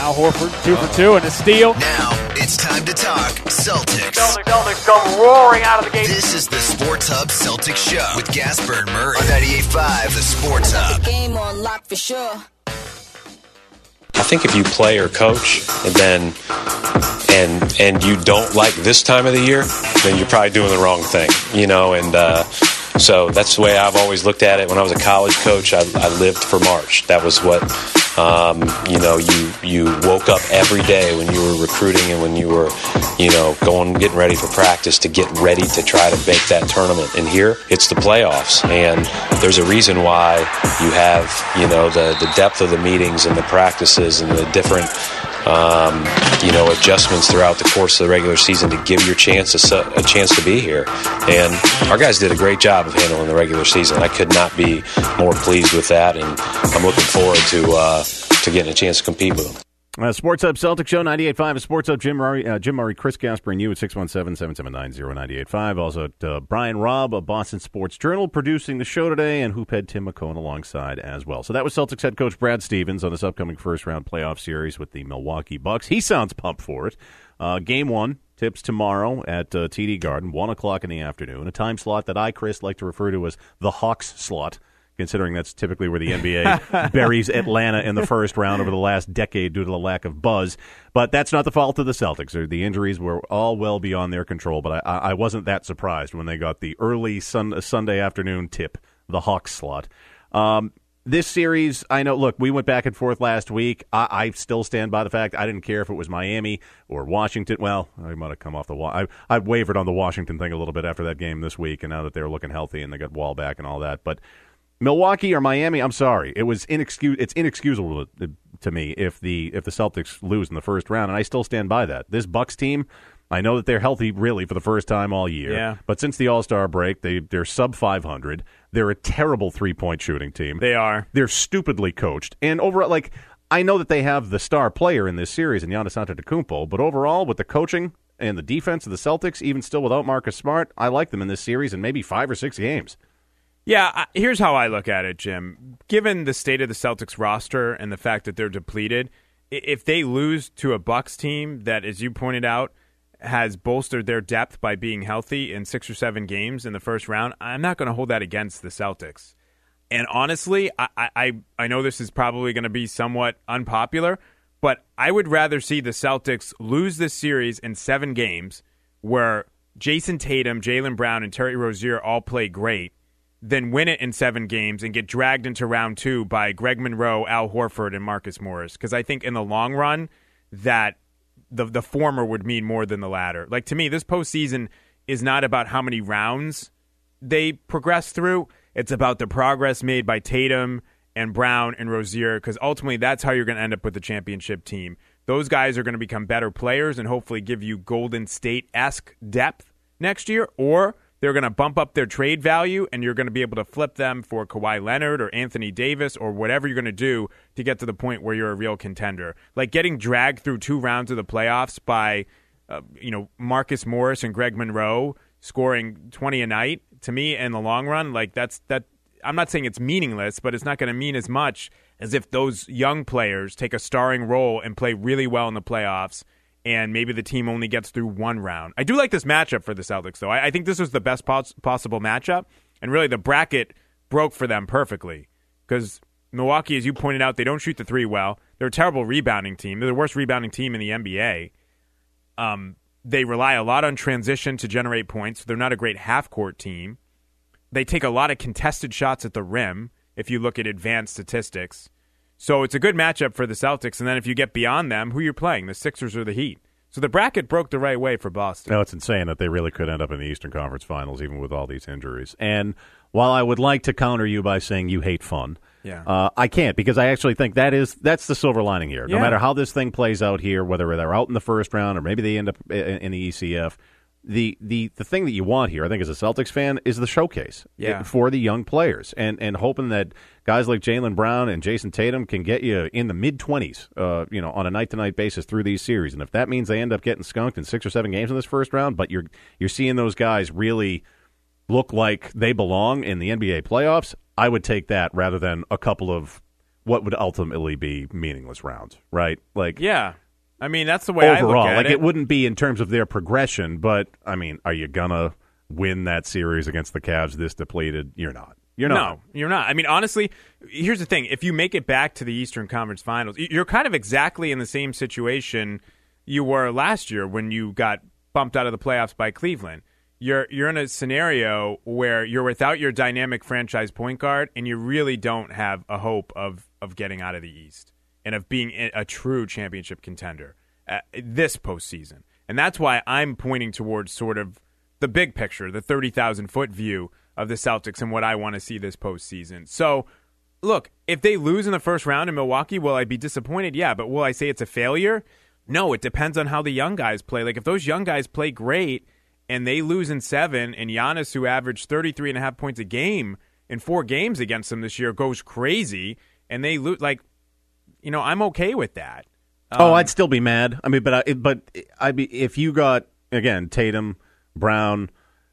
Al Horford, 2 for 2, and a steal. Now it's time to talk Celtics. Celtics come roaring out of the gate. This is the Sports Hub Celtics Show with Gasper and Murray on 98.5 The Sports Hub. Game on lock for sure. I think if you play or coach and you don't like this time of the year, then you're probably doing the wrong thing, and so that's the way I've always looked at it. When I was a college coach, I lived for March. That was what, you woke up every day when you were recruiting and when you were, getting ready for practice to get ready to try to make that tournament. And here, it's the playoffs. And there's a reason why you have, the depth of the meetings and the practices and the different, adjustments throughout the course of the regular season to give your chance a chance to be here. And our guys did a great job of handling the regular season. I could not be more pleased with that, and I'm looking forward to getting a chance to compete with them. Sports Hub Celtics Show, 98.5. Sports Hub, Jim Murray, Chris Gasper, and you at 617-779-0985. Also at Brian Robb of Boston Sports Journal producing the show today, and Hoophead Tim McCone alongside as well. So that was Celtics head coach Brad Stevens on this upcoming first-round playoff series with the Milwaukee Bucks. He sounds pumped for it. Game 1 tips tomorrow at TD Garden, 1 o'clock in the afternoon, a time slot that I, Chris, like to refer to as the Hawks slot, considering that's typically where the NBA buries Atlanta in the first round over the last decade due to the lack of buzz. But that's not the fault of the Celtics. The injuries were all well beyond their control, but I wasn't that surprised when they got the early Sunday afternoon tip, the Hawks slot. This series, I know, look, we went back and forth last week. I still stand by the fact I didn't care if it was Miami or Washington. Well, I might have come off I wavered on the Washington thing a little bit after that game this week, and now that they're looking healthy and they got Wall back and all that. But Milwaukee or Miami, I'm sorry. It's inexcusable to me if the Celtics lose in the first round, and I still stand by that. This Bucks team, I know that they're healthy really for the first time all year. Yeah. But since the All-Star break, they're sub 500. They're a terrible three-point shooting team. They are. They're stupidly coached. And overall, I know that they have the star player in this series in Giannis Antetokounmpo, but overall, with the coaching and the defense of the Celtics, even still without Marcus Smart, I like them in this series in maybe 5 or 6 games. Yeah, here's how I look at it, Jim. Given the state of the Celtics roster and the fact that they're depleted, if they lose to a Bucks team that, as you pointed out, has bolstered their depth by being healthy in 6 or 7 games in the first round, I'm not going to hold that against the Celtics. And honestly, I know this is probably going to be somewhat unpopular, but I would rather see the Celtics lose this series in 7 games where Jason Tatum, Jaylen Brown, and Terry Rozier all play great than win it in 7 games and get dragged into round 2 by Greg Monroe, Al Horford, and Marcus Morris. Because I think in the long run that the former would mean more than the latter. Like, to me, this postseason is not about how many rounds they progress through. It's about the progress made by Tatum and Brown and Rozier, because ultimately that's how you're going to end up with the championship team. Those guys are going to become better players and hopefully give you Golden State-esque depth next year, or they're going to bump up their trade value, and you're going to be able to flip them for Kawhi Leonard or Anthony Davis or whatever you're going to do to get to the point where you're a real contender. Like getting dragged through 2 rounds of the playoffs by, Marcus Morris and Greg Monroe scoring 20 a night, to me, in the long run, that. I'm not saying it's meaningless, but it's not going to mean as much as if those young players take a starring role and play really well in the playoffs, and maybe the team only gets through 1 round. I do like this matchup for the Celtics, though. I think this was the best possible matchup, and really the bracket broke for them perfectly, because Milwaukee, as you pointed out, they don't shoot the 3 well. They're a terrible rebounding team. They're the worst rebounding team in the NBA. They rely a lot on transition to generate points. They're not a great half-court team. They take a lot of contested shots at the rim, if you look at advanced statistics. So it's a good matchup for the Celtics. And then if you get beyond them, who you're playing, the Sixers or the Heat. So the bracket broke the right way for Boston. No, it's insane that they really could end up in the Eastern Conference Finals, even with all these injuries. And while I would like to counter you by saying you hate fun, I can't, because I actually think that's the silver lining here. No matter how this thing plays out here, whether they're out in the first round or maybe they end up in the ECF, the thing that you want here, I think, as a Celtics fan, is the showcase for the young players, and hoping that guys like Jaylen Brown and Jason Tatum can get you in the mid-20s, on a night-to-night basis through these series. And if that means they end up getting skunked in 6 or 7 games in this first round, but you're seeing those guys really look like they belong in the NBA playoffs, I would take that rather than a couple of what would ultimately be meaningless rounds, right? Like, yeah. I mean, that's the way overall, I look at it wouldn't be in terms of their progression, but, I mean, are you going to win that series against the Cavs this depleted? You're not. No, you're not. I mean, honestly, here's the thing. If you make it back to the Eastern Conference Finals, you're kind of exactly in the same situation you were last year when you got bumped out of the playoffs by Cleveland. You're in a scenario where you're without your dynamic franchise point guard, and you really don't have a hope of getting out of the East and of being a true championship contender this postseason. And that's why I'm pointing towards sort of the big picture, the 30,000-foot view of the Celtics and what I want to see this postseason. So, look, if they lose in the first round in Milwaukee, will I be disappointed? Yeah, but will I say it's a failure? No, it depends on how the young guys play. Like, if those young guys play great and they lose in 7, and Giannis, who averaged 33.5 points a game in 4 games against them this year, goes crazy, and they lose, like, I'm okay with that. I'd still be mad. I mean, but I'd be, if you got, again, Tatum, Brown,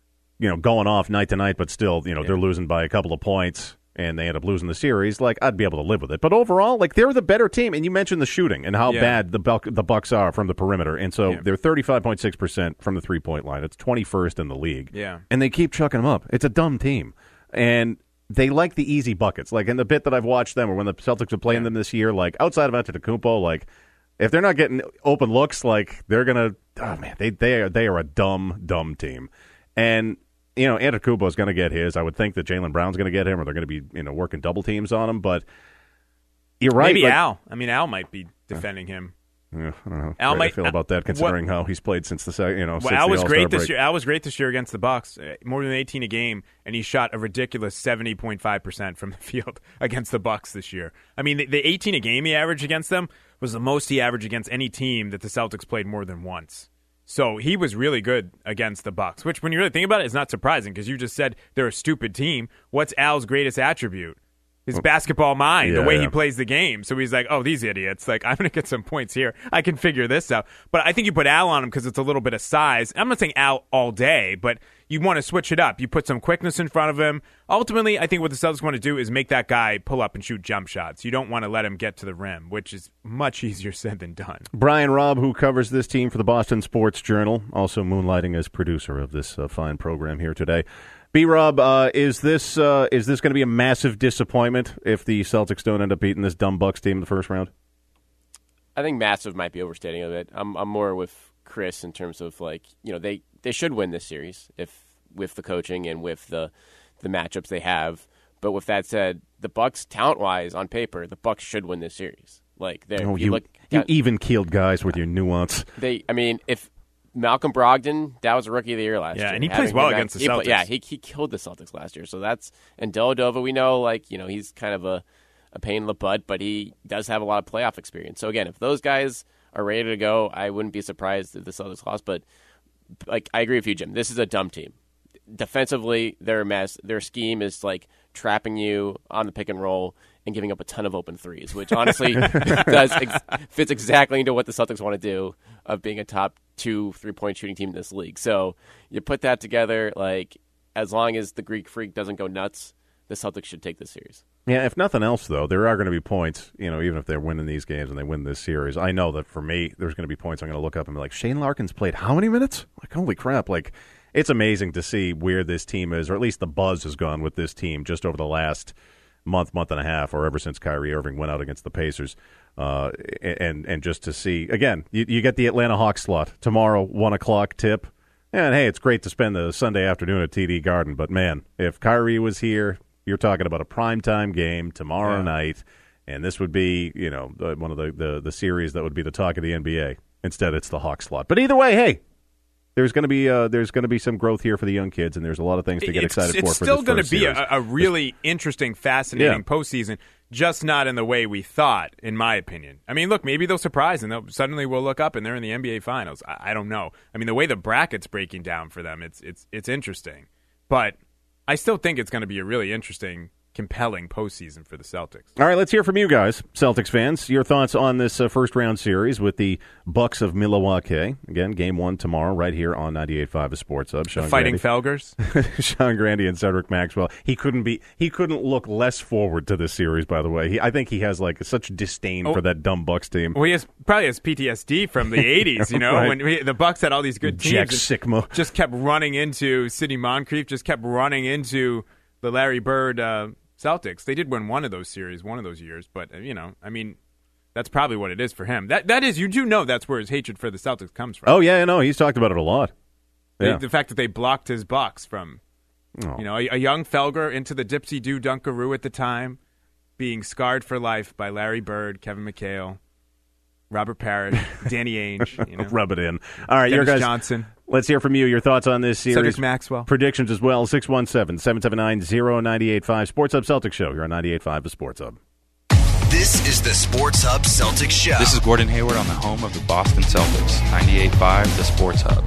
going off night to night, but still, they're losing by a couple of points, and they end up losing the series, like, I'd be able to live with it. But overall, like, they're the better team, and you mentioned the shooting and how bad the Bucks are from the perimeter, and so they're 35.6% from the three-point line. It's 21st in the league. Yeah. And they keep chucking them up. It's a dumb team. And they like the easy buckets. Like, in the bit that I've watched them, or when the Celtics are playing them this year, like, outside of Antetokounmpo, like, if they're not getting open looks, like, they're going to, oh, man, they are a dumb team. And, Antetokounmpo is going to get his. I would think that Jaylen Brown's going to get him, or they're going to be, working double teams on him. But you're right. Maybe Al. I mean, Al might be defending him. Yeah, I don't know how I feel about that, considering how he's played since the since Al was the great All-Star this year. Al was great this year against the Bucks, more than 18 a game, and he shot a ridiculous 70.5% from the field against the Bucks this year. I mean, the 18 a game he averaged against them was the most he averaged against any team that the Celtics played more than once. So he was really good against the Bucks, which, when you really think about it, is not surprising, because you just said they're a stupid team. What's Al's greatest attribute? His basketball mind, the way he plays the game. So he's like, oh, these idiots. Like, I'm going to get some points here. I can figure this out. But I think you put Al on him because it's a little bit of size. I'm not saying Al all day, but you want to switch it up. You put some quickness in front of him. Ultimately, I think what the Celtics want to do is make that guy pull up and shoot jump shots. You don't want to let him get to the rim, which is much easier said than done. Brian Robb, who covers this team for the Boston Sports Journal, also moonlighting as producer of this fine program here today. B-Rob, is this going to be a massive disappointment if the Celtics don't end up beating this dumb Bucks team in the first round? I think massive might be overstating it. I'm more with Chris in terms of, like, they should win this series with the coaching and with the matchups they have. But with that said, the Bucks, talent-wise, on paper, the Bucks should win this series. Like, you even-keeled guys with your nuance. If Malcolm Brogdon, that was a Rookie of the Year last year. Yeah, and he plays well against the Celtics. He killed the Celtics last year. So and Dellavedova, we know, he's kind of a pain in the butt, but he does have a lot of playoff experience. So again, if those guys are ready to go, I wouldn't be surprised if the Celtics lost. But I agree with you, Jim. This is a dumb team. Defensively, they're a mess. Their scheme is like trapping you on the pick and roll and giving up a ton of open threes, which honestly fits exactly into what the Celtics want to do of being a top 2 3-point shooting team in this league. So you put that together, as long as the Greek Freak doesn't go nuts, the Celtics should take this series. Yeah, if nothing else, though, there are going to be points, even if they're winning these games and they win this series. I know that for me, there's going to be points I'm going to look up and be like, Shane Larkin's played how many minutes? Like, holy crap. Like, it's amazing to see where this team is, or at least the buzz has gone with this team just over the last month and a half, or ever since Kyrie Irving went out against the Pacers. And just to see, again, you get the Atlanta Hawks slot tomorrow, 1 o'clock tip. And, hey, it's great to spend the Sunday afternoon at TD Garden. But, man, if Kyrie was here, you're talking about a primetime game tomorrow night. And this would be, one of the series that would be the talk of the NBA. Instead, it's the Hawks slot. But either way, hey, there's going to be some growth here for the young kids, and there's a lot of things to get excited for. It's still going to be a really interesting, fascinating postseason, just not in the way we thought, in my opinion. I mean, look, maybe they'll surprise, and suddenly we'll look up and they're in the NBA Finals. I don't know. I mean, the way the bracket's breaking down for them, it's interesting. But I still think it's going to be a really interesting compelling postseason for the Celtics. All right, let's hear from you guys, Celtics fans. Your thoughts on this first-round series with the Bucks of Milwaukee. Again, Game 1 tomorrow right here on 98.5 The Sports Hub. The Fighting Felgers. Sean Grandy and Cedric Maxwell. He couldn't look less forward to this series, by the way. I think he has such disdain for that dumb Bucks team. Well, he probably has PTSD from the 80s, Right. when the Bucks had all these good teams. Jack Sikma. Just kept running into Sidney Moncrief, just kept running into the Larry Bird Celtics. They did win one of those series, one of those years, but that's probably what it is for him. That is, you do know that's where his hatred for the Celtics comes from. Oh yeah, I know. He's talked about it a lot. Yeah. The fact that they blocked his Bucks from, a young Felger into the Dipsy Doo Dunkaroo at the time, being scarred for life by Larry Bird, Kevin McHale, Robert Parrish, Danny Ainge. Rub it in. All right, Dennis your guys. Johnson. Let's hear from you. Your thoughts on this series. Cedric Maxwell. Predictions as well. 617-779-0985. Sports Hub Celtics Show. You're on 98.5 The Sports Hub. This is the Sports Hub Celtics Show. This is Gordon Hayward on the home of the Boston Celtics. 98.5 The Sports Hub.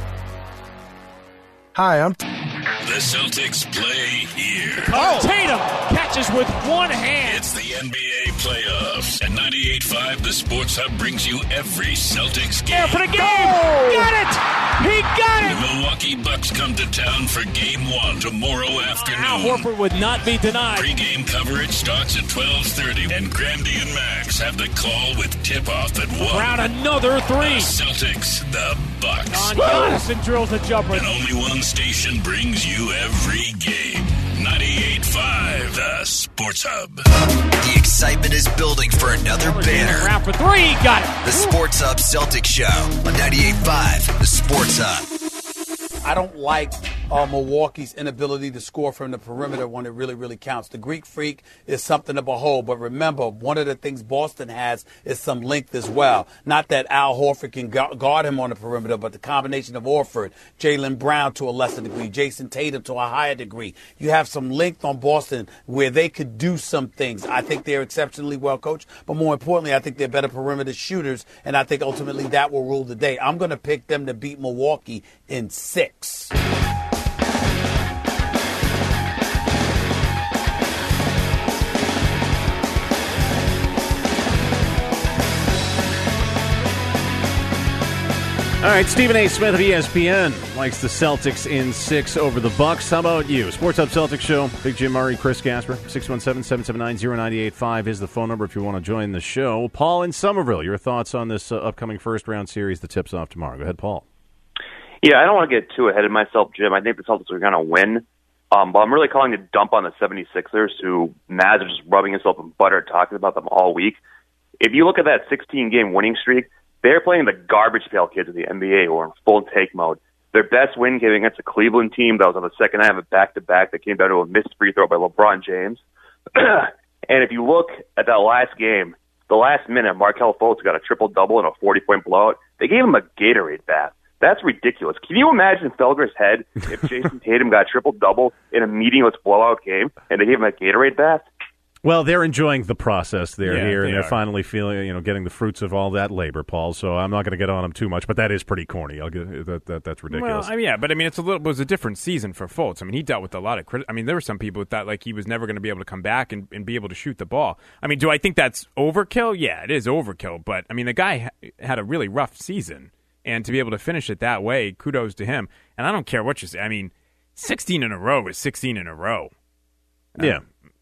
Hi, I'm... The Celtics play here. Tatum catches with one hand. It's the NBA playoffs. At 98.5, the Sports Hub brings you every Celtics game. There for the game. Got it. He got it. The Milwaukee Bucks come to town for Game 1 tomorrow afternoon. Al Horford would not be denied. Pre-game coverage starts at 12:30, and Grandy and Max have the call with tip-off at 1. Round another three. The Celtics, the Bucks. Don Giannis drills the jumper. And only one station brings you every game. 98.5, the Sports Hub. The excitement is building for another banner. Round for three. Got it. The Sports Hub Celtics Show on 98.5, the Sports Hub. I don't like Milwaukee's inability to score from the perimeter when it really, really counts. The Greek Freak is something to behold, but remember, one of the things Boston has is some length as well. Not that Al Horford can guard him on the perimeter, but the combination of Horford, Jaylen Brown to a lesser degree, Jason Tatum to a higher degree. You have some length on Boston where they could do some things. I think they're exceptionally well coached, but more importantly, I think they're better perimeter shooters, and I think ultimately that will rule the day. I'm going to pick them to beat Milwaukee in 6. All right, Stephen A. Smith of ESPN likes the Celtics in 6 over the Bucks. How about you? Sports Hub Celtics Show. Big Jim Murray, Chris Gasper. 617-779-0985 is the phone number if you want to join the show. Paul in Somerville, your thoughts on this upcoming first-round series that tips off tomorrow. Go ahead, Paul. Yeah, I don't want to get too ahead of myself, Jim. I think the Celtics are going to win. But I'm really calling to dump on the 76ers, who Maz is just rubbing himself in butter talking about them all week. If you look at that 16-game winning streak, they're playing the garbage pail kids of the NBA who are in full take mode. Their best win came against a Cleveland team that was on the second half of a back-to-back that came down to a missed free throw by LeBron James. And if you look at that last game, the last minute, Markelle Fultz got a triple-double and a 40-point blowout. They gave him a Gatorade bath. That's ridiculous. Can you imagine Felger's head if Jason Tatum got a triple-double in a meaningless blowout game and they gave him a Gatorade bath? Well, they're enjoying the process here, and they're are. finally feeling, getting the fruits of all that labor, Paul. So I'm not going to get on them too much, but that is pretty corny. That's ridiculous. Well, but it's it was a different season for Fultz. I mean, he dealt with a lot of there were some people who thought like he was never going to be able to come back and be able to shoot the ball. I mean, do I think that's overkill? Yeah, it is overkill. But I mean, the guy had a really rough season, and to be able to finish it that way, kudos to him. And I don't care what you say. I mean, 16 in a row is 16 in a row. Yeah.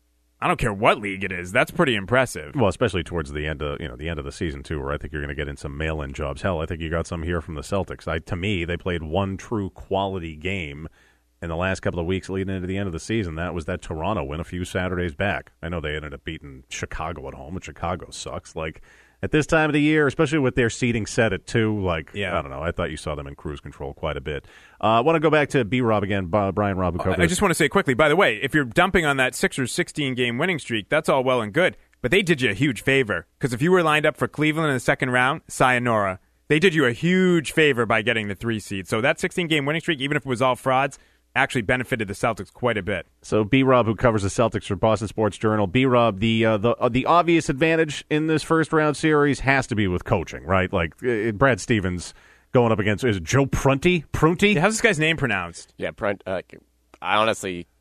I don't care what league it is. That's pretty impressive. Well, especially towards the end of the season too, where I think you're going to get in some mail-in jobs. Hell, I think you got some here from the Celtics. To me, they played one true quality game in the last couple of weeks leading into the end of the season. That was that Toronto win a few Saturdays back. I know they ended up beating Chicago at home, and Chicago sucks. Like at this time of the year, especially with their seating set at 2, I don't know. I thought you saw them in cruise control quite a bit. I want to go back to B-Rob again, Brian Robb. I just want to say quickly, by the way, if you're dumping on that Sixers 16-game winning streak, that's all well and good, but they did you a huge favor, because if you were lined up for Cleveland in the second round, sayonara. They did you a huge favor by getting the 3 seed. So that 16-game winning streak, even if it was all frauds, actually benefited the Celtics quite a bit. So B-Rob, who covers the Celtics for Boston Sports Journal, B-Rob, the obvious advantage in this first-round series has to be with coaching, right? Like Brad Stevens going up against, is it Joe Prunty? How's this guy's name pronounced? Yeah, I honestly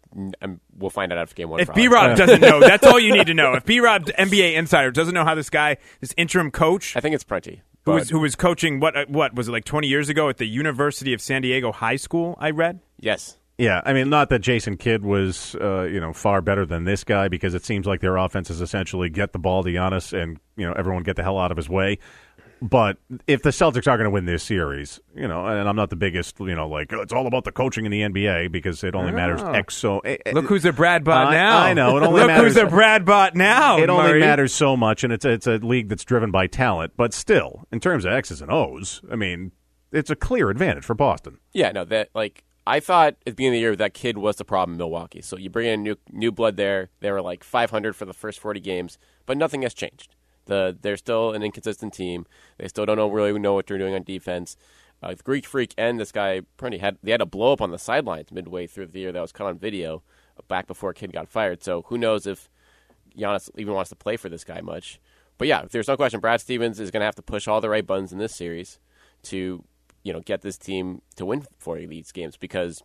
we'll find out after game one. If B-Rob doesn't know, that's all you need to know. If B-Rob, NBA insider, doesn't know how this interim coach, I think it's Prunty, who was coaching what was it, like 20 years ago at the University of San Diego High School, I read? Yes. Yeah, I mean, not that Jason Kidd was, far better than this guy, because it seems like their offense is essentially get the ball to Giannis and, everyone get the hell out of his way. But if the Celtics are going to win this series, and I'm not the biggest, it's all about the coaching in the NBA because it only matters Look who's a Brad Bot now. I know. It only Look matters, who's a Brad Bot now. It only Murray. matters so much, and it's a league that's driven by talent. But still, in terms of X's and O's, I mean, it's a clear advantage for Boston. Yeah, no, I thought at the beginning of the year that Kidd was the problem in Milwaukee. So you bring in new blood there. They were like 500 for the first 40 games, but nothing has changed. They're still an inconsistent team. They still don't really know what they're doing on defense. The Greek Freak and this guy Prunty had a blow up on the sidelines midway through the year that was caught on video back before Kidd got fired. So who knows if Giannis even wants to play for this guy much. But yeah, there's no question Brad Stevens is going to have to push all the right buttons in this series to get this team to win 40 of these games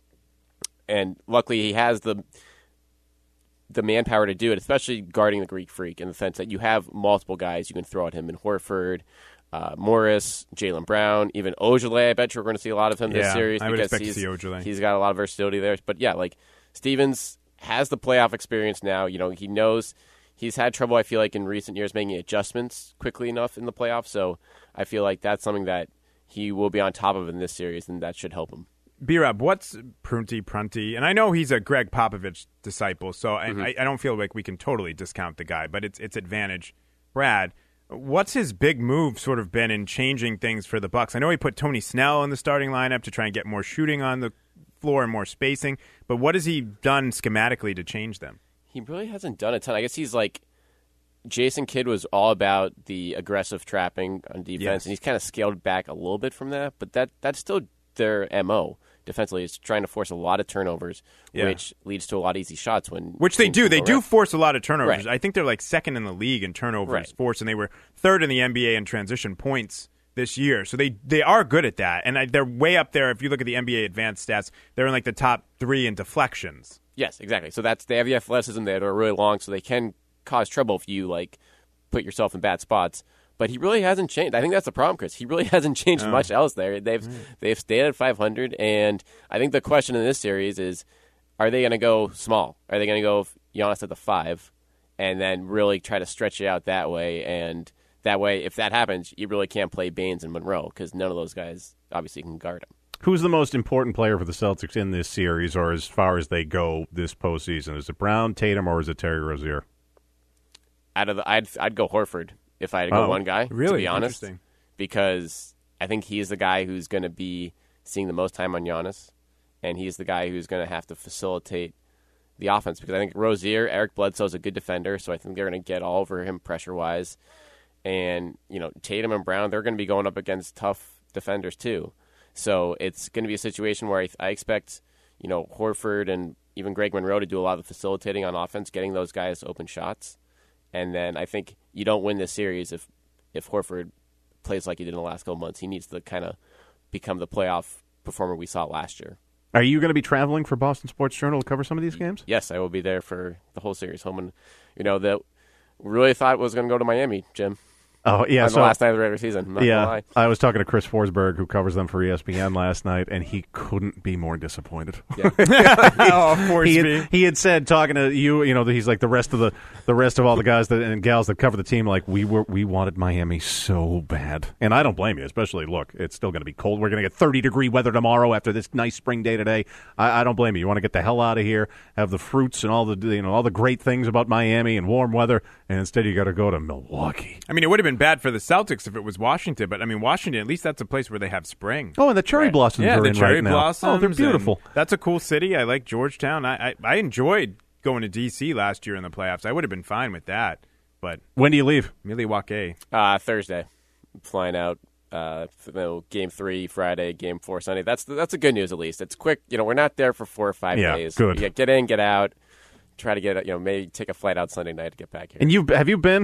and luckily he has the manpower to do it, especially guarding the Greek Freak in the sense that you have multiple guys you can throw at him in Horford, Morris, Jaylen Brown, even Ojale. I bet you're going to see a lot of him this series I would because expect to see Ojale. He's got a lot of versatility there. But yeah, Stevens has the playoff experience now. He knows he's had trouble, I feel like, in recent years making adjustments quickly enough in the playoffs. So I feel like that's something that he will be on top of in this series, and that should help him. B-Rob, what's Prunty? And I know he's a Greg Popovich disciple, so I don't feel like we can totally discount the guy, but it's advantage. Brad, what's his big move sort of been in changing things for the Bucks? I know he put Tony Snell in the starting lineup to try and get more shooting on the floor and more spacing, but what has he done schematically to change them? He really hasn't done a ton. I guess he's Jason Kidd was all about the aggressive trapping on defense, and he's kind of scaled back a little bit from that, but that's still their MO defensively, is trying to force a lot of turnovers, which leads to a lot of easy shots. Which they do. They do force a lot of turnovers. Right. I think they're second in the league in turnovers forced, and they were third in the NBA in transition points this year. So they are good at that, and they're way up there. If you look at the NBA advanced stats, they're in the top 3 in deflections. Yes, exactly. So they have the athleticism there. They're really long, so they can cause trouble if you put yourself in bad spots. But he really hasn't changed. I think that's the problem, Chris. He really hasn't changed much else there. They've stayed at 500, and I think the question in this series is, are they going to go small? Are they going to go Giannis at the 5 and then really try to stretch it out that way? And that way, if that happens, you really can't play Baines and Monroe because none of those guys obviously can guard him. Who's the most important player for the Celtics in this series, or as far as they go this postseason? Is it Brown, Tatum, or is it Terry Rozier? I'd go Horford if I had to go one guy, really? To be honest, because I think he's the guy who's going to be seeing the most time on Giannis, and he's the guy who's going to have to facilitate the offense, because I think Rozier, Eric Bledsoe's a good defender, so I think they're going to get all over him pressure-wise. And, Tatum and Brown, they're going to be going up against tough defenders too. So it's going to be a situation where I expect, Horford and even Greg Monroe to do a lot of the facilitating on offense, getting those guys open shots. And then I think you don't win this series if Horford plays like he did in the last couple months. He needs to kind of become the playoff performer we saw last year. Are you going to be traveling for Boston Sports Journal to cover some of these games? Yes, I will be there for the whole series. Home, and that we really thought it was going to go to Miami, Jim. Oh, yeah. On the last night of the regular season. I'm not gonna lie. I was talking to Chris Forsberg, who covers them for ESPN last night, and he couldn't be more disappointed. Yeah. He had said, talking to you, he's like the rest of all the guys and gals that cover the team, we wanted Miami so bad. And I don't blame you, especially, look, it's still going to be cold. We're going to get 30-degree weather tomorrow after this nice spring day today. I don't blame you. You want to get the hell out of here, have the fruits and all the great things about Miami and warm weather, and instead you got to go to Milwaukee. I mean, it would have been bad for the Celtics if it was Washington, but Washington, at least that's a place where they have spring. Oh, and the cherry blossoms are the in cherry right now. blossoms. Oh, they're beautiful. That's a cool city. I like Georgetown. I enjoyed going to D.C. last year in the playoffs. I would have been fine with that. But when do you leave? Milwaukee. Thursday. I'm flying out. Game 3 Friday, Game 4 Sunday. That's the good news, at least. It's quick. We're not there for 4 or 5 days. Good. Get in, get out. Try to get maybe take a flight out Sunday night to get back here. And have you been?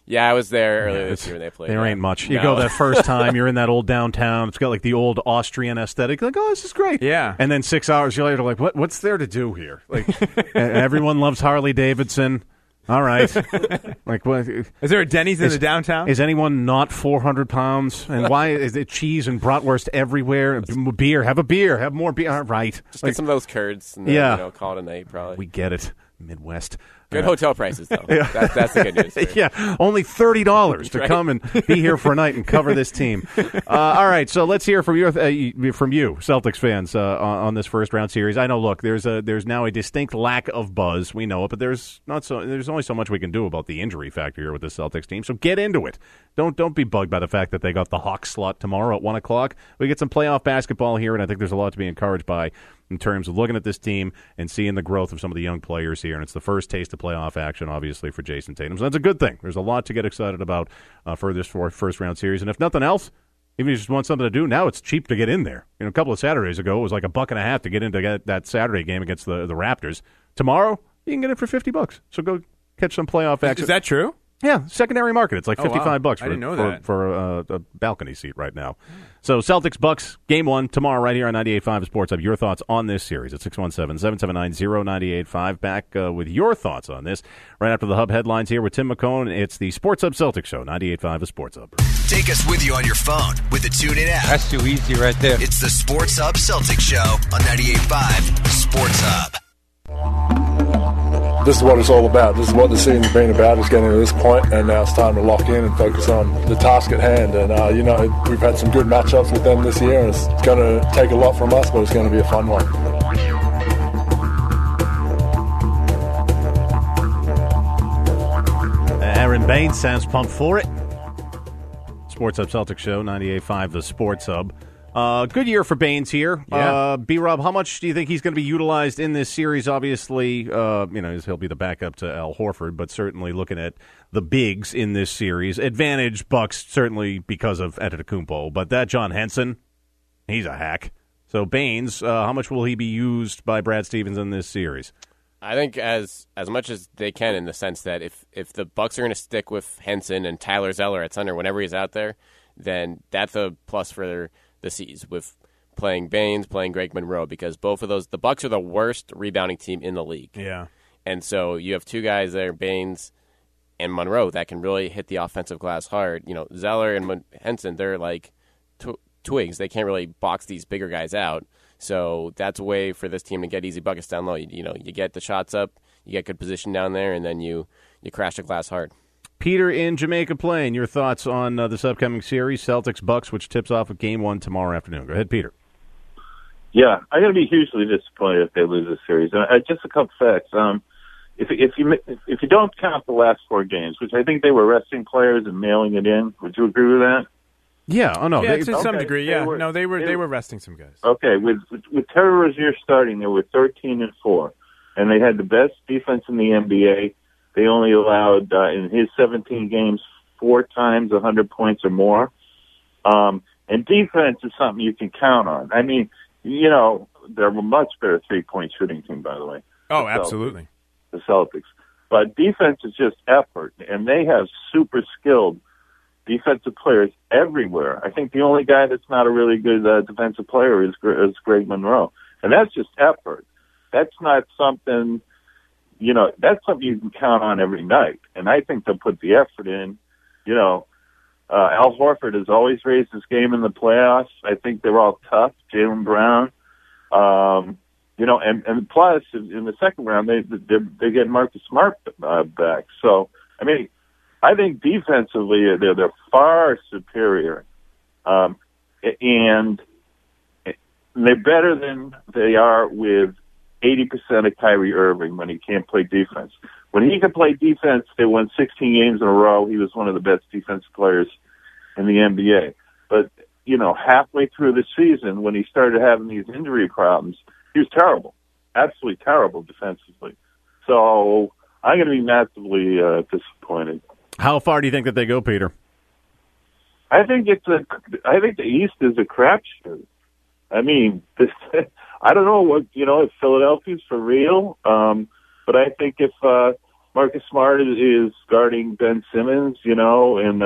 Yeah, I was there earlier this year when they played. There ain't much. You go that first time, you're in that old downtown. It's got like the old Austrian aesthetic. Like, oh, this is great. Yeah. And then 6 hours later, like, what's there to do here? Like, everyone loves Harley Davidson. All right. Like, what? Is there a Denny's in the downtown? Is anyone not 400 pounds? And why is it cheese and bratwurst everywhere? Beer. Have a beer. Have more beer. All right. Just get some of those curds and then, call it a night probably. We get it. Midwest. Good hotel prices, though. Yeah. That's the good news. Yeah, only $30 to come and be here for a night and cover this team. All right, so let's hear from you, Celtics fans, on this first round series. I know. Look, there's now a distinct lack of buzz. We know it, but there's only so much we can do about the injury factor here with the Celtics team. So get into it. Don't be bugged by the fact that they got the Hawks slot tomorrow at 1:00. We get some playoff basketball here, and I think there's a lot to be encouraged by in terms of looking at this team and seeing the growth of some of the young players here. And it's the first taste of playoff action, obviously, for Jason Tatum. So that's a good thing. There's a lot to get excited about for this first-round series. And if nothing else, even if you just want something to do, now it's cheap to get in there. A couple of Saturdays ago, it was like $1.50 to get into that Saturday game against the Raptors. Tomorrow, you can get it for $50. So go catch some playoff action. Is that true? Yeah, secondary market. It's like $55 I didn't know that. for a balcony seat right now. So Celtics-Bucks, Game 1, tomorrow right here on 98.5 Sports Hub. Your thoughts on this series at 617-779-0985. Back with your thoughts on this right after the Hub headlines here with Tim McCone. It's the Sports Hub Celtics Show, 98.5 Sports Hub. Take us with you on your phone with the TuneIn app. That's too easy right there. It's the Sports Hub Celtics Show on 98.5 Sports Hub. This is what it's all about. This is what the season's been about, is getting to this point, and now it's time to lock in and focus on the task at hand. And, we've had some good matchups with them this year, and it's going to take a lot from us, but it's going to be a fun one. Aaron Baines sounds pumped for it. Sports Hub Celtics Show, 98.5 The Sports Hub. Good year for Baines here. Yeah. B-Rob, how much do you think he's going to be utilized in this series? Obviously, he'll be the backup to Al Horford, but certainly looking at the bigs in this series. Advantage Bucks, certainly because of Antetokounmpo, but that John Henson, he's a hack. So Baines, how much will he be used by Brad Stevens in this series? I think as much as they can, in the sense that if the Bucks are going to stick with Henson and Tyler Zeller at center whenever he's out there, then that's a plus for the C's with playing Baines, playing Greg Monroe, because both of those, the Bucks are the worst rebounding team in the league. Yeah. And so you have two guys there, Baines and Monroe, that can really hit the offensive glass hard. Zeller and Henson, they're like twigs. They can't really box these bigger guys out. So that's a way for this team to get easy buckets down low. You get the shots up, you get good position down there, and then you crash the glass hard. Peter in Jamaica Plain, your thoughts on this upcoming series, Celtics-Bucks, which tips off at Game 1 tomorrow afternoon. Go ahead, Peter. Yeah, I'm going to be hugely disappointed if they lose this series. Just a couple facts. If you don't count the last 4 games, which I think they were resting players and mailing it in, would you agree with that? Yeah, to some degree. Yeah, they were resting some guys. Okay, with Terry Rozier starting, they were 13-4, and they had the best defense in the NBA. They only allowed in his 17 games 4 times 100 points or more. And defense is something you can count on. I mean, they're a much better 3-point shooting team, by the way. Oh, absolutely. The Celtics. But defense is just effort, and they have super skilled defensive players everywhere. I think the only guy that's not a really good defensive player is Greg Monroe. And that's just effort. That's not something, that's something you can count on every night. And I think they'll put the effort in. Al Horford has always raised his game in the playoffs. I think they're all tough. Jaylen Brown. And plus, in the second round, they get Marcus Smart back. So, I mean, I think defensively they're far superior, and they're better than they are with 80% of Kyrie Irving when he can't play defense. When he can play defense, they won 16 games in a row. He was one of the best defensive players in the NBA. But halfway through the season, when he started having these injury problems, he was terrible, absolutely terrible defensively. So I'm going to be massively disappointed. How far do you think that they go, Peter? I think the East is a crapshoot. I mean, I don't know if Philadelphia's for real, but I think if Marcus Smart is guarding Ben Simmons, and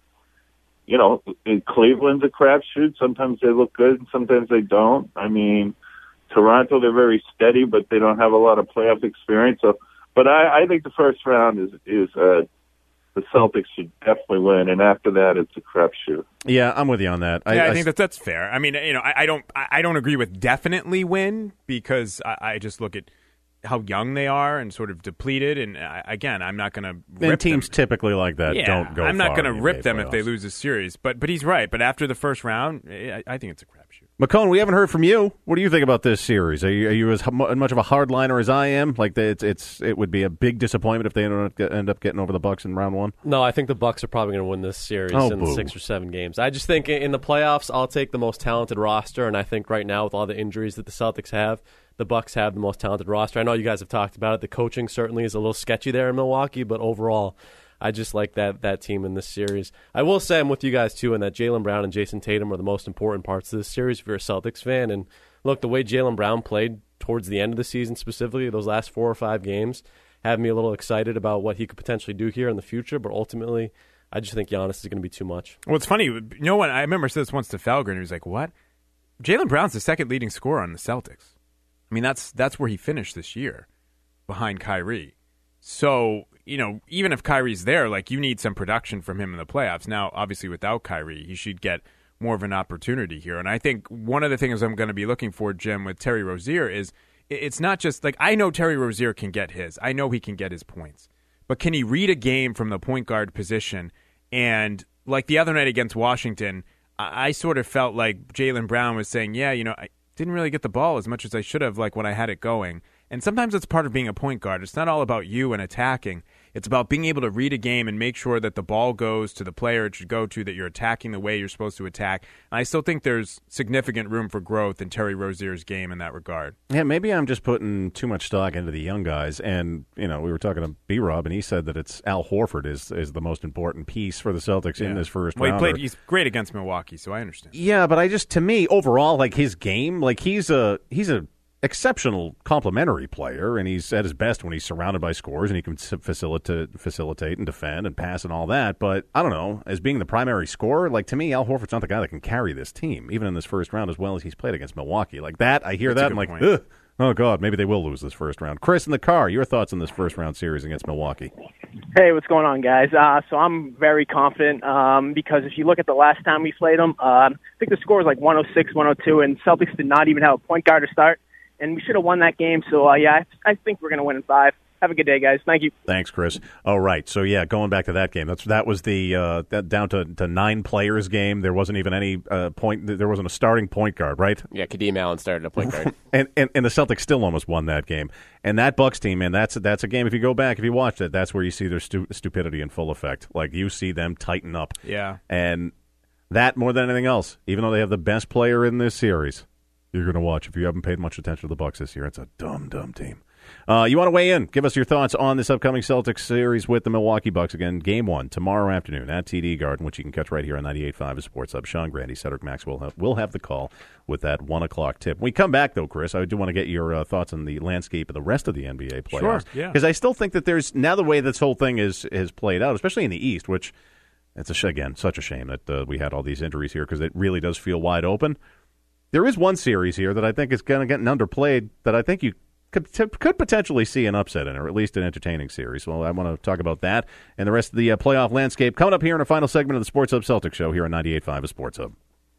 in Cleveland's a crapshoot. Sometimes they look good, and sometimes they don't. I mean, Toronto, they're very steady, but they don't have a lot of playoff experience. So, but I think the first round is the Celtics should definitely win, and after that, it's a crapshoot. Yeah, I'm with you on that. I think that's fair. I mean, I don't agree with definitely win, because I just look at how young they are and sort of depleted. And again, I'm not going to rip and teams them. Typically like that don't go. I'm not going to rip them if they lose a series. But he's right. But after the first round, I think it's a crapshoot. McCone, we haven't heard from you. What do you think about this series? Are you as much of a hardliner as I am? Like it would be a big disappointment if they end up getting over the Bucks in round one. No, I think the Bucks are probably going to win this series in 6 or 7 games. I just think in the playoffs, I'll take the most talented roster, and I think right now with all the injuries that the Celtics have, the Bucks have the most talented roster. I know you guys have talked about it. The coaching certainly is a little sketchy there in Milwaukee, but overall, I just like that team in this series. I will say I'm with you guys, too, in that Jaylen Brown and Jason Tatum are the most important parts of this series if you're a Celtics fan. And look, the way Jaylen Brown played towards the end of the season, specifically those last 4 or 5 games, have me a little excited about what he could potentially do here in the future. But ultimately, I just think Giannis is going to be too much. Well, it's funny. What? I remember I said this once to Felger, and he was like, what? Jaylen Brown's the second leading scorer on the Celtics. I mean, that's where he finished this year, behind Kyrie. So, even if Kyrie's there, you need some production from him in the playoffs. Now, obviously, without Kyrie, he should get more of an opportunity here. And I think one of the things I'm going to be looking for, Jim, with Terry Rozier is it's not just I know Terry Rozier can get his. I know he can get his points. But can he read a game from the point guard position? And like the other night against Washington, I sort of felt like Jaylen Brown was saying, I didn't really get the ball as much as I should have, when I had it going. And sometimes it's part of being a point guard. It's not all about you and attacking. It's about being able to read a game and make sure that the ball goes to the player it should go to, that you're attacking the way you're supposed to attack. And I still think there's significant room for growth in Terry Rozier's game in that regard. Yeah, maybe I'm just putting too much stock into the young guys. And, we were talking to B-Rob, and he said that it's Al Horford is the most important piece for the Celtics in this first round. He's great against Milwaukee, so I understand. Yeah, but to me, overall, his game, he's a exceptional complementary player, and he's at his best when he's surrounded by scorers and he can facilitate and defend and pass and all that. But I don't know, as being the primary scorer, to me, Al Horford's not the guy that can carry this team, even in this first round, as well as he's played against Milwaukee. I hear that, I'm like, ugh, oh, God, maybe they will lose this first round. Chris in the car, your thoughts on this first round series against Milwaukee? Hey, what's going on, guys? So I'm very confident because if you look at the last time we played them, I think the score was 106, 102, and Celtics did not even have a point guard to start. And we should have won that game. So, I think we're going to win in 5. Have a good day, guys. Thank you. Thanks, Chris. All right. So, going back to that game, that was the down to 9 players game. There wasn't even any point. There wasn't a starting point guard, right? Yeah, Kadeem Allen started a point guard. and the Celtics still almost won that game. And that Bucks team, man, that's a game. If you go back, if you watch it, that's where you see their stupidity in full effect. You see them tighten up. Yeah. And that, more than anything else, even though they have the best player in this series, you're going to watch. If you haven't paid much attention to the Bucks this year, it's a dumb team. You want to weigh in? Give us your thoughts on this upcoming Celtics series with the Milwaukee Bucks. Again, Game 1 tomorrow afternoon at TD Garden, which you can catch right here on 98.5 Sports Hub. Sean Grande, Cedric Maxwell will have the call with that 1 o'clock tip. When we come back, though, Chris, I do want to get your thoughts on the landscape of the rest of the NBA playoffs. Sure, yeah. Because I still think that there's, now the way this whole thing has played out, especially in the East, which it's such a shame that we had all these injuries here because it really does feel wide open. There is one series here that I think is going to get underplayed that I think you could potentially see an upset in, or at least an entertaining series. Well, I want to talk about that and the rest of the playoff landscape coming up here in a final segment of the Sports Hub Celtics show here on 98.5 of Sports Hub.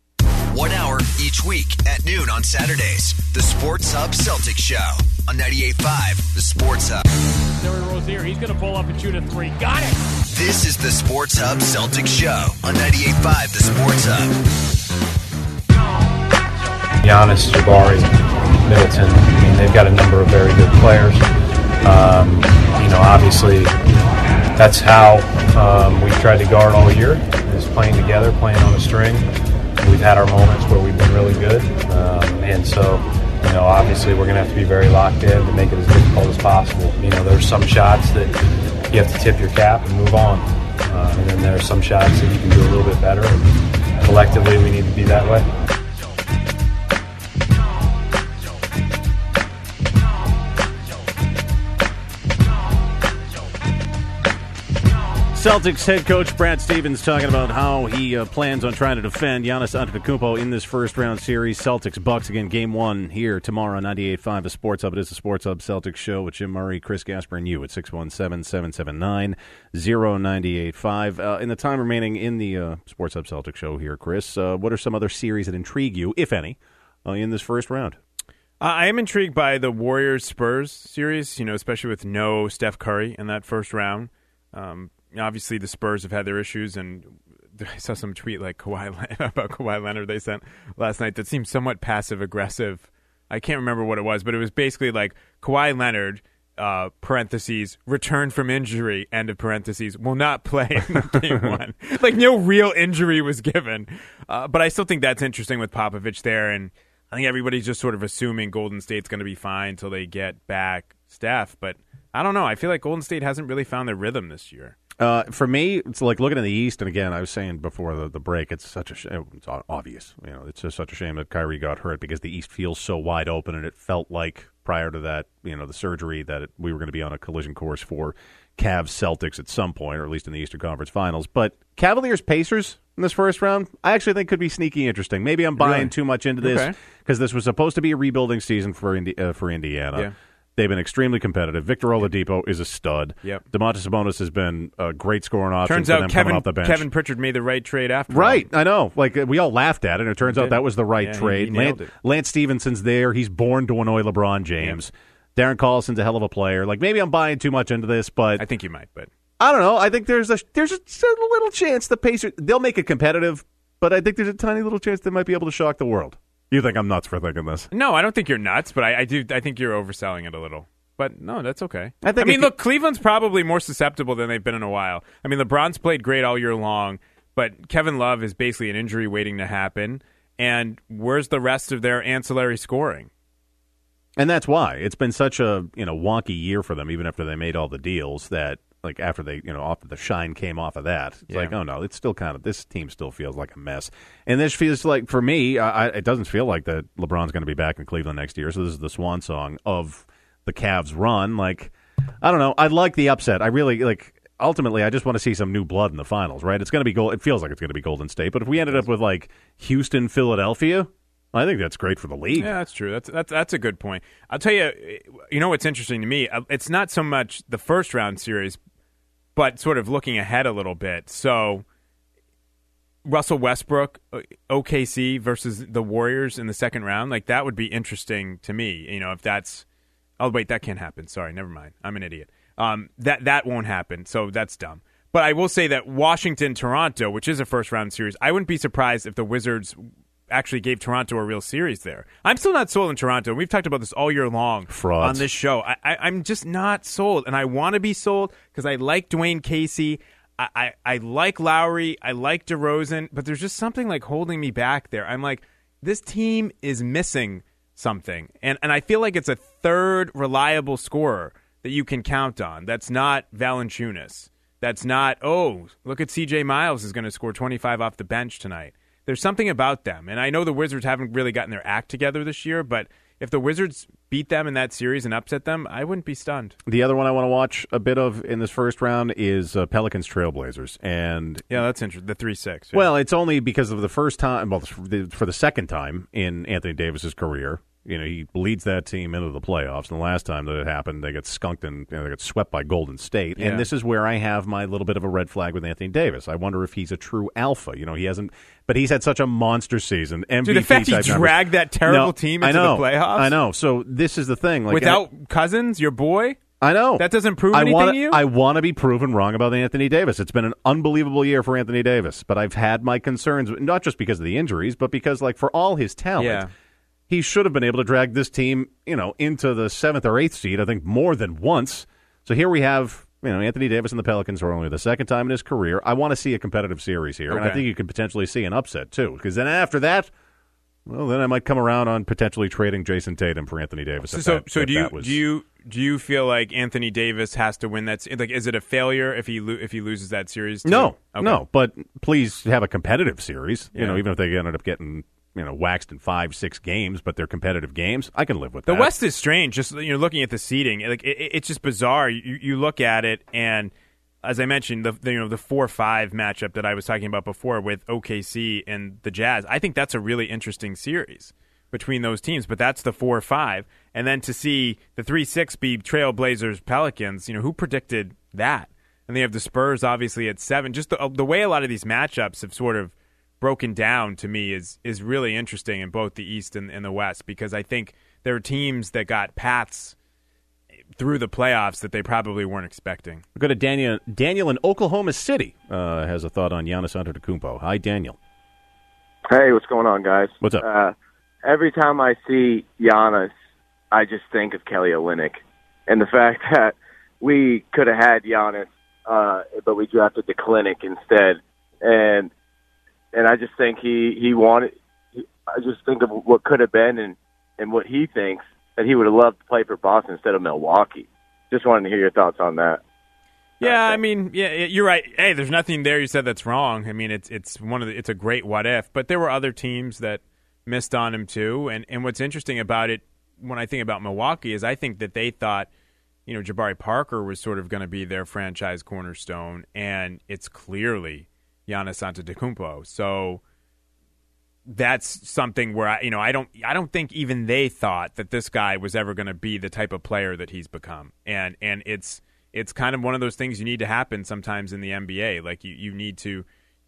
1 hour each week at noon on Saturdays. The Sports Hub Celtics show on 98.5 the Sports Hub. Terry Rozier, he's going to pull up and shoot a 3. Got it! This is the Sports Hub Celtics show on 98.5 the Sports Hub. Giannis, Jabari, Middleton. I mean, they've got a number of very good players. Obviously, that's how we've tried to guard all year, is playing together, playing on a string. We've had our moments where we've been really good. And so, obviously we're going to have to be very locked in to make it as difficult as possible. There's some shots that you have to tip your cap and move on. And then there are some shots that you can do a little bit better. And collectively, we need to be that way. Celtics head coach Brad Stevens talking about how he plans on trying to defend Giannis Antetokounmpo in this first-round series. Celtics-Bucks again, Game 1 here tomorrow on 98.5 The Sports Hub. It is the Sports Hub Celtics show with Jim Murray, Chris Gasper, and you at 617-779-0985. In the time remaining in the Sports Hub Celtics show here, Chris, what are some other series that intrigue you, if any, in this first round? I am intrigued by the Warriors-Spurs series, especially with no Steph Curry in that first round. Obviously, the Spurs have had their issues, and I saw some tweet about Kawhi Leonard they sent last night that seemed somewhat passive-aggressive. I can't remember what it was, but it was basically like Kawhi Leonard, parentheses, returned from injury, end of parentheses, will not play in Game 1. Like, no real injury was given. But I still think that's interesting with Popovich there, and I think everybody's just sort of assuming Golden State's going to be fine until they get back Steph. But I don't know. I feel like Golden State hasn't really found their rhythm this year. For me, it's like looking at the East, and again, I was saying before the break, it's such a shame. It's obvious. It's just such a shame that Kyrie got hurt because the East feels so wide open, and it felt like prior to that, the surgery, that we were going to be on a collision course for Cavs-Celtics at some point, or at least in the Eastern Conference Finals. But Cavaliers-Pacers in this first round, I actually think could be sneaky interesting. Maybe I'm buying too much into this because this was supposed to be a rebuilding season for Indiana. Yeah. They've been extremely competitive. Victor Oladipo is a stud. Yep. Domantas Sabonis has been a great scoring option. Turns for out them coming off the bench. Kevin Pritchard made the right trade after all. Right, I know. Like, we all laughed at it, and it turns out that was the right trade. He nailed it. Lance Stevenson's there. He's born to annoy LeBron James. Yep. Darren Collison's a hell of a player. Like, maybe I'm buying too much into this, but I think you might, but I don't know. I think there's a little chance the Pacers, they'll make it competitive, but I think there's a tiny little chance they might be able to shock the world. You think I'm nuts for thinking this? No, I don't think you're nuts, but I think you're overselling it a little. But no, that's okay. Look, Cleveland's probably more susceptible than they've been in a while. I mean, LeBron's played great all year long, but Kevin Love is basically an injury waiting to happen. And where's the rest of their ancillary scoring? And that's why it's been such a wonky year for them, even after they made all the deals. That like after they after the shine came off of that, it's like, oh no, it's still this team still feels like a mess. And this feels like, for me, it doesn't feel like that LeBron's going to be back in Cleveland next year. So this is the swan song of the Cavs run. Like, I don't know. I like the upset. I really like. Ultimately, I just want to see some new blood in the finals. Right? It's going to be It feels like it's going to be Golden State. But if we ended up with like Houston, Philadelphia, I think that's great for the league. Yeah, that's true. That's a good point. I'll tell you. What's interesting to me? It's not so much the first round series, but sort of looking ahead a little bit. So, Russell Westbrook, OKC versus the Warriors in the second round. Like, that would be interesting to me. If that's. Oh, wait, that can't happen. Sorry, never mind. I'm an idiot. That won't happen, so that's dumb. But I will say that Washington-Toronto, which is a first-round series, I wouldn't be surprised if the Wizards actually gave Toronto a real series there. I'm still not sold in Toronto. We've talked about this all year long Frauds. on this show. I'm just not sold, and I want to be sold because I like Dwayne Casey. I like Lowry. I like DeRozan, but there's just something like holding me back there. I'm like, this team is missing something. And I feel like it's a third reliable scorer that you can count on. That's not Valanciunas. That's not, look at CJ Miles is going to score 25 off the bench tonight. There's something about them. And I know the Wizards haven't really gotten their act together this year, but if the Wizards beat them in that series and upset them, I wouldn't be stunned. The other one I want to watch a bit of in this first round is Pelicans Trailblazers. And yeah, that's interesting. The 3-6. Yeah. Well, it's only because of the first time, for the second time in Anthony Davis's career. He leads that team into the playoffs. And the last time that it happened, they got skunked and they got swept by Golden State. Yeah. And this is where I have my little bit of a red flag with Anthony Davis. I wonder if he's a true alpha. He hasn't, but he's had such a monster season. MVP Dude, the fact he dragged that terrible team into the playoffs. I know. So this is the thing. Like, without Cousins, your boy. I know. That doesn't prove anything to you? I want to be proven wrong about Anthony Davis. It's been an unbelievable year for Anthony Davis, but I've had my concerns, not just because of the injuries, but because, like, for all his talent, he should have been able to drag this team, into the 7th or 8th seed, I think, more than once. So here we have, Anthony Davis and the Pelicans are only the second time in his career. I want to see a competitive series here, and I think you could potentially see an upset, too, because then after that, well, then I might come around on potentially trading Jason Tatum for Anthony Davis. So do you feel like Anthony Davis has to win that? Like, is it a failure if he loses that series? Too? No, but please have a competitive series. Even if they ended up getting waxed in 5-6 games, but they're competitive games. I can live with that. The West is strange. Just looking at the seeding, like it's just bizarre. You look at it and as I mentioned, the 4-5 matchup that I was talking about before with OKC and the Jazz, I think that's a really interesting series between those teams. But that's the 4-5, and then to see the 3-6 be Trailblazers Pelicans, who predicted that? And they have the Spurs obviously at 7. Just the way a lot of these matchups have sort of broken down to me is really interesting in both the East and the West, because I think there are teams that got paths through the playoffs that they probably weren't expecting. We'll go to Daniel. Daniel in Oklahoma City has a thought on Giannis Antetokounmpo. Hi, Daniel. Hey, what's going on, guys? What's up? Every time I see Giannis, I just think of Kelly Olynyk and the fact that we could have had Giannis, but we drafted the clinic instead. And I just think he wanted. I just think of what could have been and what he thinks, that he would have loved to play for Boston instead of Milwaukee. Just wanted to hear your thoughts on that. Yeah, I mean, you're right. Hey, there's nothing there you said that's wrong. I mean, it's a great what if, but there were other teams that missed on him too. And what's interesting about it, when I think about Milwaukee, is I think that they thought, Jabari Parker was sort of going to be their franchise cornerstone, and it's clearly Giannis Antetokounmpo. So that's something where I don't think even they thought that this guy was ever going to be the type of player that he's become. And it's kind of one of those things you need to happen sometimes in the NBA. Like you need to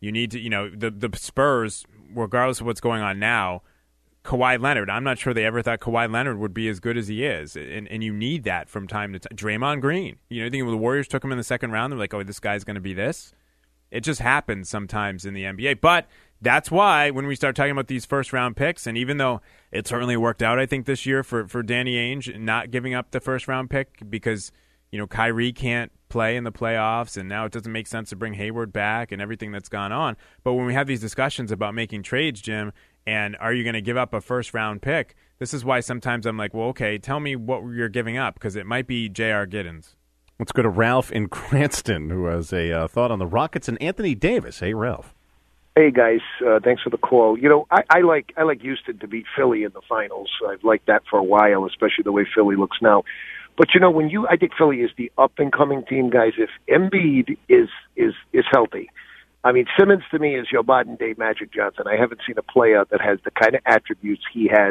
the Spurs, regardless of what's going on now, Kawhi Leonard, I'm not sure they ever thought Kawhi Leonard would be as good as he is. And you need that from time to time. Draymond Green, I think when the Warriors took him in the second round, they're like, oh, this guy's going to be this. It just happens sometimes in the NBA. But that's why when we start talking about these first-round picks, and even though it certainly worked out, I think, this year for Danny Ainge not giving up the first-round pick because, Kyrie can't play in the playoffs, and now it doesn't make sense to bring Hayward back and everything that's gone on. But when we have these discussions about making trades, Jim, and are you going to give up a first-round pick, this is why sometimes I'm like, well, okay, tell me what you're giving up, because it might be J.R. Giddens. Let's go to Ralph in Cranston, who has a thought on the Rockets and Anthony Davis. Hey, Ralph. Hey, guys. Thanks for the call. I like Houston to beat Philly in the finals. I've liked that for a while, especially the way Philly looks now. But, I think Philly is the up-and-coming team, guys. If Embiid is healthy, I mean, Simmons to me is your modern-day Magic Johnson. I haven't seen a player that has the kind of attributes he has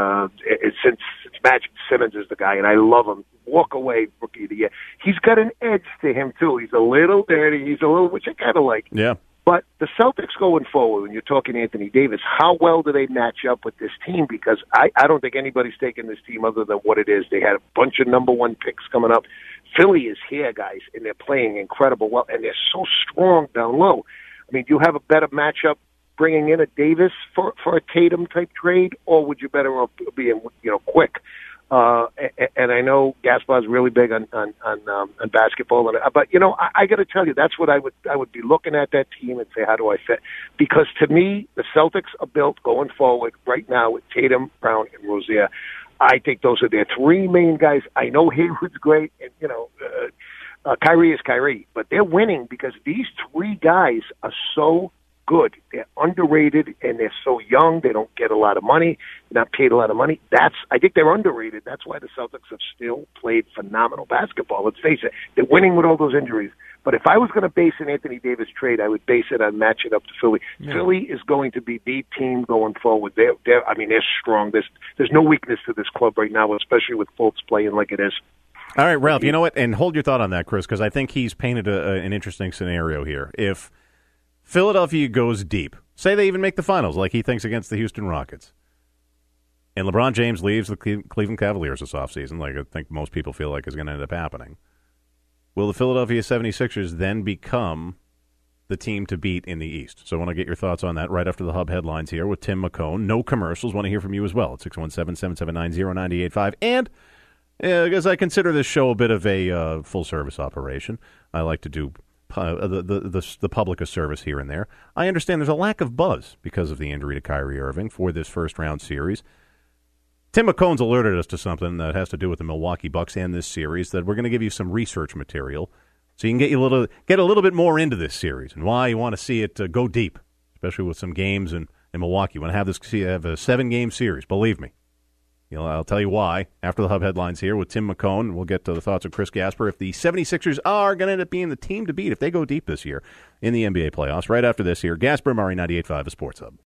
since Magic. Simmons is the guy, and I love him. Walk away, Rookie of the Year. He's got an edge to him, too. He's a little dirty. Which I kind of like. Yeah. But the Celtics going forward, when you're talking Anthony Davis, how well do they match up with this team? Because I don't think anybody's taking this team other than what it is. They had a bunch of number one picks coming up. Philly is here, guys, and they're playing incredible well, and they're so strong down low. I mean, do you have a better matchup bringing in a Davis for a Tatum-type trade, or would you better off being, quick? And I know Gaspar's really big on basketball, but I got to tell you, that's what I would be looking at that team and say, how do I fit? Because to me, the Celtics are built going forward right now with Tatum, Brown, and Rozier. I think those are their three main guys. I know Hayward's great, and Kyrie is Kyrie, but they're winning because these three guys are so good. They're underrated, and they're so young. They don't get a lot of money. They're not paid a lot of money. I think they're underrated. That's why the Celtics have still played phenomenal basketball. Let's face it. They're winning with all those injuries. But if I was going to base an Anthony Davis trade, I would base it on matching up to Philly. Yeah. Philly is going to be the team going forward. They're strong. There's no weakness to this club right now, especially with Fultz playing like it is. All right, Ralph, you know what? And hold your thought on that, Chris, because I think he's painted an interesting scenario here. If Philadelphia goes deep, say they even make the finals like he thinks against the Houston Rockets, and LeBron James leaves the Cleveland Cavaliers this offseason, like I think most people feel like is going to end up happening, will the Philadelphia 76ers then become the team to beat in the East? So I want to get your thoughts on that right after the Hub headlines here with Tim McCone. No commercials. Want to hear from you as well at 617-779-0985. And because I consider this show a bit of a full-service operation, I like to do the public a service here and there. I understand there's a lack of buzz because of the injury to Kyrie Irving for this first-round series. Tim McCone's alerted us to something that has to do with the Milwaukee Bucks and this series, that we're going to give you some research material so you can get a little bit more into this series and why you want to see it go deep, especially with some games in Milwaukee. You want to have a 7-game series, believe me. I'll tell you why after the Hub headlines here with Tim McCone. We'll get to the thoughts of Chris Gasper if the 76ers are going to end up being the team to beat if they go deep this year in the NBA playoffs. Right after this here, Gasper, Murray, 98.5, the Sports Hub.